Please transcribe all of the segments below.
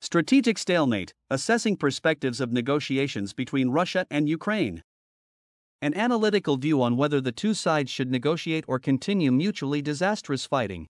Strategic stalemate, assessing perspectives of negotiations between Russia and Ukraine. An analytical view on whether the two sides should negotiate or continue mutually disastrous fighting.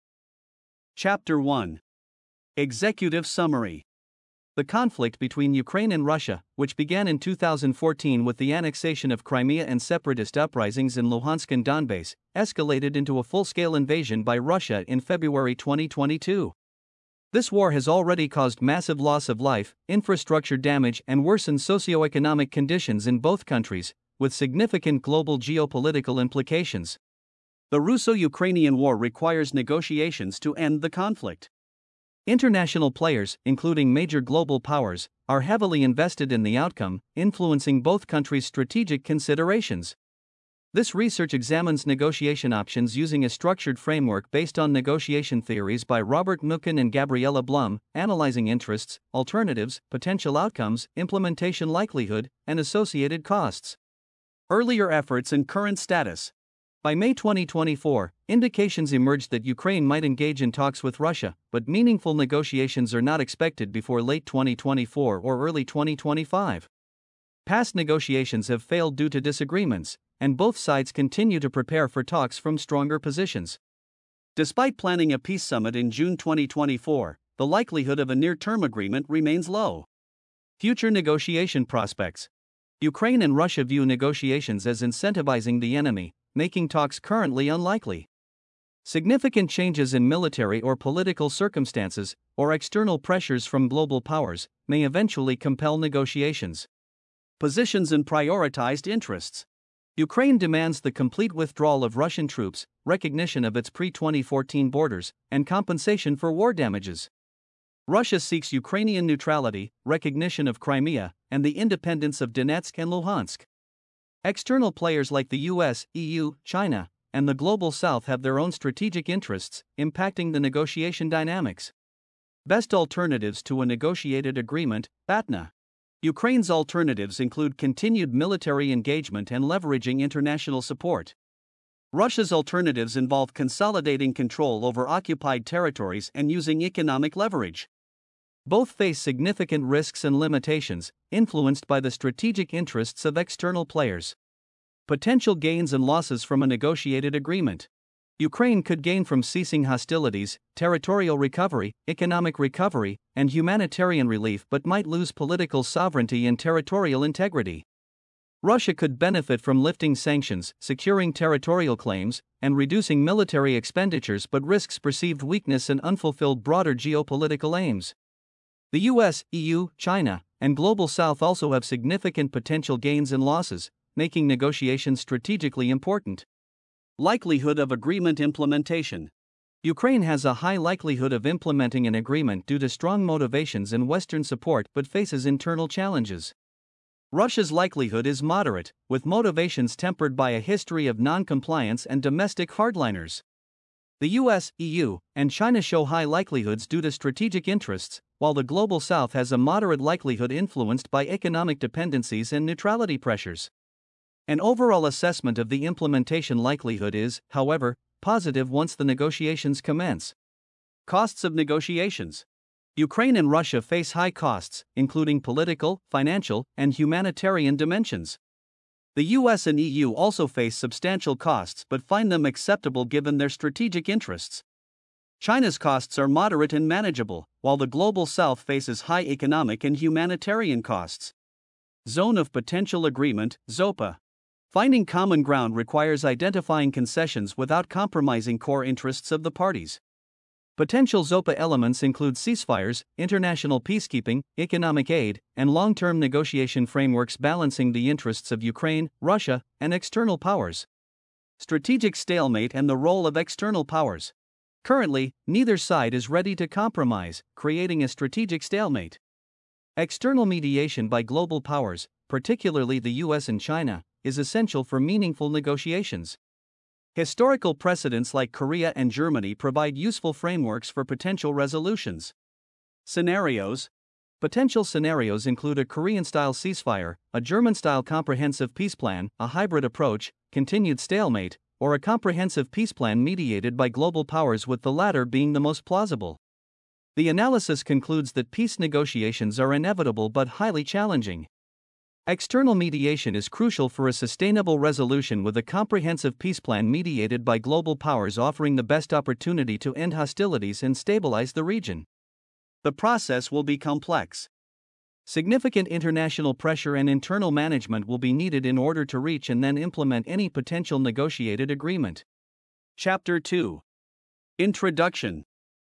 Chapter 1. Executive Summary. The conflict between Ukraine and Russia, which began in 2014 with the annexation of Crimea and separatist uprisings in Luhansk and Donbass, escalated into a full-scale invasion by Russia in February 2022. This war has already caused massive loss of life, infrastructure damage, and worsened socioeconomic conditions in both countries, with significant global geopolitical implications. The Russo-Ukrainian war requires negotiations to end the conflict. International players, including major global powers, are heavily invested in the outcome, influencing both countries' strategic considerations. This research examines negotiation options using a structured framework based on negotiation theories by Robert Mukin and Gabriella Blum, analyzing interests, alternatives, potential outcomes, implementation likelihood, and associated costs. Earlier efforts and current status. By May 2024, indications emerged that Ukraine might engage in talks with Russia, but meaningful negotiations are not expected before late 2024 or early 2025. Past negotiations have failed due to disagreements, and both sides continue to prepare for talks from stronger positions. Despite planning a peace summit in June 2024, the likelihood of a near-term agreement remains low. Future negotiation prospects. Ukraine and Russia view negotiations as incentivizing the enemy, making talks currently unlikely. Significant changes in military or political circumstances, or external pressures from global powers, may eventually compel negotiations. Positions and prioritized interests. Ukraine demands the complete withdrawal of Russian troops, recognition of its pre-2014 borders, and compensation for war damages. Russia seeks Ukrainian neutrality, recognition of Crimea, and the independence of Donetsk and Luhansk. External players like the US, EU, China, and the Global South have their own strategic interests, impacting the negotiation dynamics. Best alternatives to a negotiated agreement, BATNA. Ukraine's alternatives include continued military engagement and leveraging international support. Russia's alternatives involve consolidating control over occupied territories and using economic leverage. Both face significant risks and limitations, influenced by the strategic interests of external players. Potential gains and losses from a negotiated agreement. Ukraine could gain from ceasing hostilities, territorial recovery, economic recovery, and humanitarian relief, but might lose political sovereignty and territorial integrity. Russia could benefit from lifting sanctions, securing territorial claims, and reducing military expenditures, but risks perceived weakness and unfulfilled broader geopolitical aims. The US, EU, China, and Global South also have significant potential gains and losses, making negotiations strategically important. Likelihood of agreement implementation. Ukraine has a high likelihood of implementing an agreement due to strong motivations and Western support, but faces internal challenges. Russia's likelihood is moderate, with motivations tempered by a history of non-compliance and domestic hardliners. The US, EU, and China show high likelihoods due to strategic interests, while the Global South has a moderate likelihood influenced by economic dependencies and neutrality pressures. An overall assessment of the implementation likelihood is, however, positive once the negotiations commence. Costs of negotiations. Ukraine and Russia face high costs, including political, financial, and humanitarian dimensions. The US and EU also face substantial costs but find them acceptable given their strategic interests. China's costs are moderate and manageable, while the Global South faces high economic and humanitarian costs. Zone of Potential Agreement, ZOPA. Finding common ground requires identifying concessions without compromising core interests of the parties. Potential ZOPA elements include ceasefires, international peacekeeping, economic aid, and long-term negotiation frameworks balancing the interests of Ukraine, Russia, and external powers. Strategic stalemate and the role of external powers. Currently, neither side is ready to compromise, creating a strategic stalemate. External mediation by global powers, particularly the US and China, is essential for meaningful negotiations. Historical precedents like Korea and Germany provide useful frameworks for potential resolutions. Scenarios. Potential scenarios include a Korean-style ceasefire, a German-style comprehensive peace plan, a hybrid approach, continued stalemate, or a comprehensive peace plan mediated by global powers, with the latter being the most plausible. The analysis concludes that peace negotiations are inevitable but highly challenging. External mediation is crucial for a sustainable resolution, with a comprehensive peace plan mediated by global powers offering the best opportunity to end hostilities and stabilize the region. The process will be complex. Significant international pressure and internal management will be needed in order to reach and then implement any potential negotiated agreement. Chapter 2. Introduction.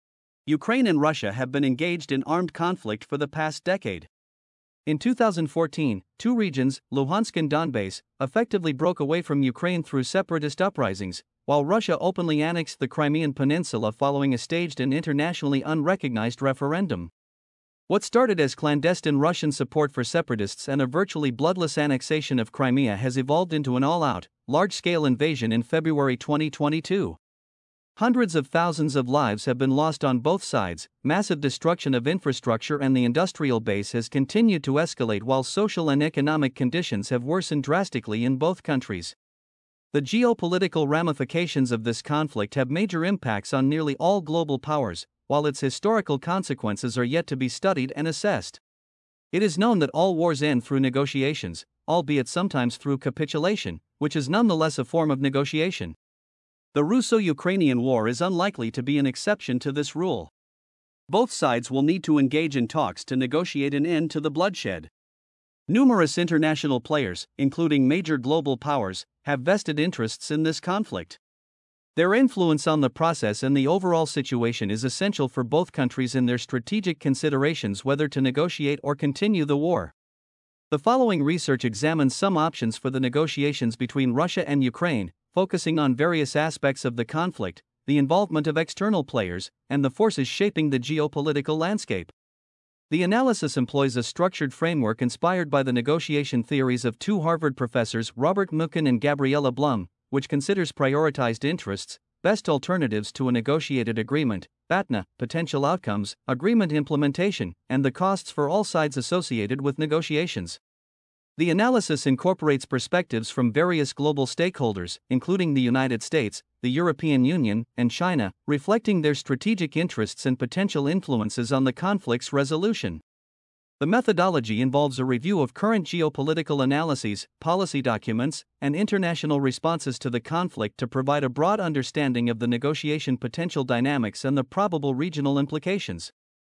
Ukraine and Russia have been engaged in armed conflict for the past decade. In 2014, two regions, Luhansk and Donbass, effectively broke away from Ukraine through separatist uprisings, while Russia openly annexed the Crimean Peninsula following a staged and internationally unrecognized referendum. What started as clandestine Russian support for separatists and a virtually bloodless annexation of Crimea has evolved into an all-out, large-scale invasion in February 2022. Hundreds of thousands of lives have been lost on both sides, massive destruction of infrastructure and the industrial base has continued to escalate, while social and economic conditions have worsened drastically in both countries. The geopolitical ramifications of this conflict have major impacts on nearly all global powers, while its historical consequences are yet to be studied and assessed. It is known that all wars end through negotiations, albeit sometimes through capitulation, which is nonetheless a form of negotiation. The Russo-Ukrainian War is unlikely to be an exception to this rule. Both sides will need to engage in talks to negotiate an end to the bloodshed. Numerous international players, including major global powers, have vested interests in this conflict. Their influence on the process and the overall situation is essential for both countries in their strategic considerations whether to negotiate or continue the war. The following research examines some options for the negotiations between Russia and Ukraine, focusing on various aspects of the conflict, the involvement of external players, and the forces shaping the geopolitical landscape. The analysis employs a structured framework inspired by the negotiation theories of two Harvard professors, Robert Mukin and Gabriella Blum, which considers prioritized interests, best alternatives to a negotiated agreement, PATNA, potential outcomes, agreement implementation, and the costs for all sides associated with negotiations. The analysis incorporates perspectives from various global stakeholders, including the United States, the European Union, and China, reflecting their strategic interests and potential influences on the conflict's resolution. The methodology involves a review of current geopolitical analyses, policy documents, and international responses to the conflict to provide a broad understanding of the negotiation potential dynamics and the probable regional implications.